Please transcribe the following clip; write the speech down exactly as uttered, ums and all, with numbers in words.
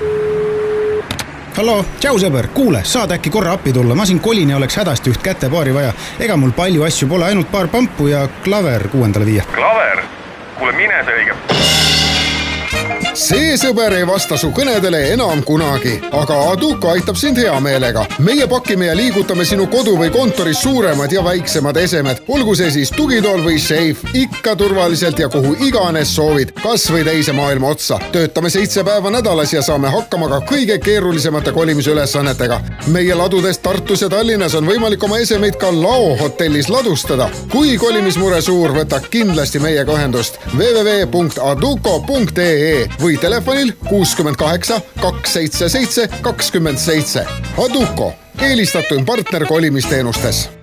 Hallo, tšau sõber, kuule, saad äkki korra appi tulla, ma siin kolin ja oleks hädasti üht kätepaari vaja. Ega mul palju asju pole, ainult paar pampu ja klaver kuuendale viia. Klaver? Kuule, mine see õige. See sõber ei vasta su kõnedele enam kunagi, aga Aduko aitab sind hea meelega. Meie pakime ja liigutame sinu kodu või kontoris suuremad ja väiksemad esemed. Olgu see siis tugitool või seif, ikka turvaliselt ja kuhu iganes soovid, kas või teise maailma otsa. Töötame seitse päeva nädalas ja saame hakkama ka kõige keerulisemate kolimisülesannetega. Meie ladudes Tartus ja Tallinnas on võimalik oma esemeid ka Lao hotellis ladustada. Kui kolimismure suur, võta kindlasti meiega ühendust w w w punkt aduko punkt e e või telefonil kuuskümmend kaheksa kaks seitse seitse kakskümmend seitse. Aduko, eelistatuim partner kolimisteenustes.